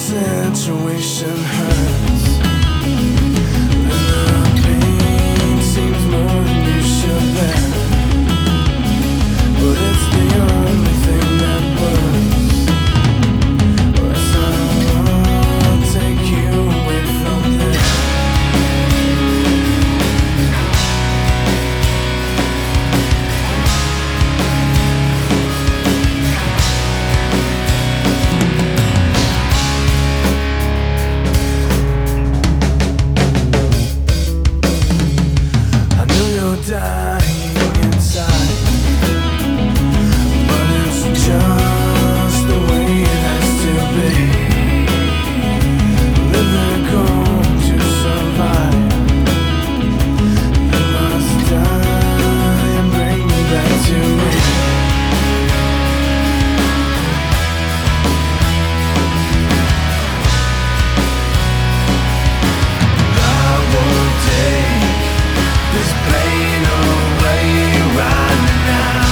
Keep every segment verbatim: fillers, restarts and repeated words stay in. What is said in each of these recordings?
situation hurts, and the pain seems more than you should bear, but it's the only thing that works. Or else I'll take you away from there. Dying inside, but it's just the way it has to be. Live and go to survive. You must die and bring me back to me. I won't take this pain away right now.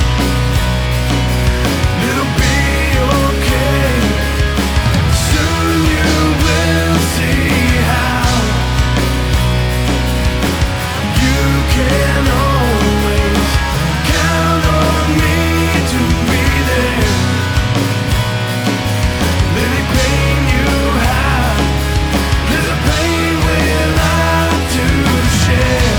It'll be okay. Soon you will see how. You can always count on me to be there. Any pain you have is a pain we'll have to share.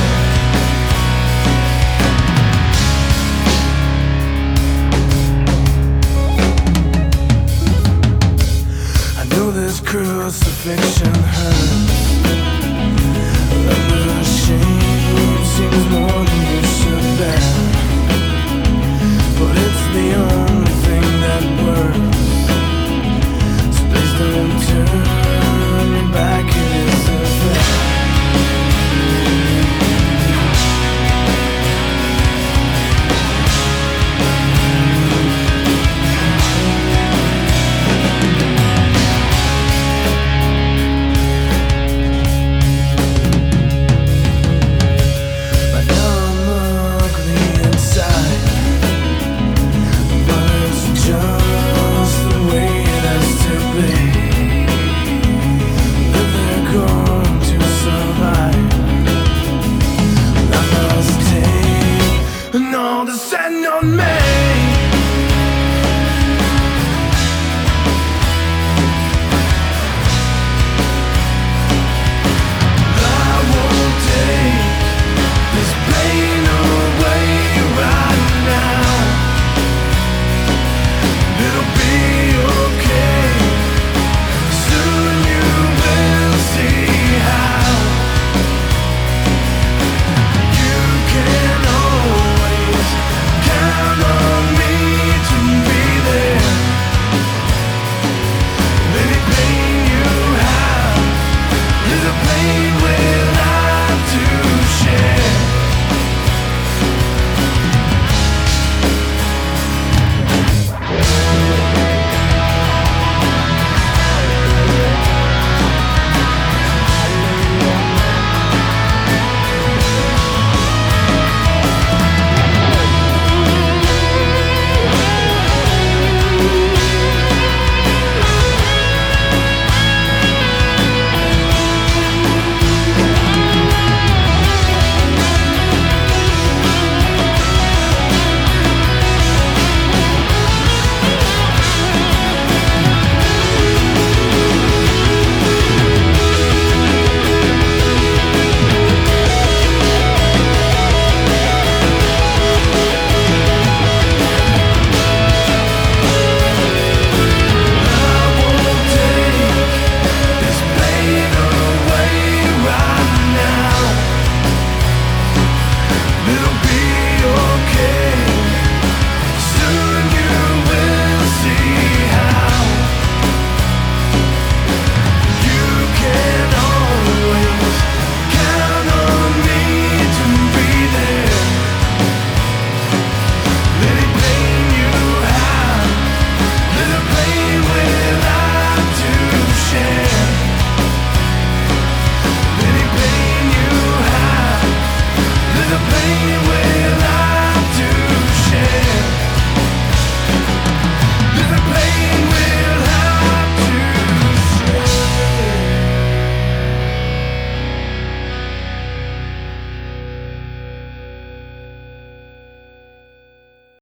This crucifixion hurts, and the shame seems more than you should bear, but it's the only thing that works. So please don't turn me back, it isn't fair. And all descend on me.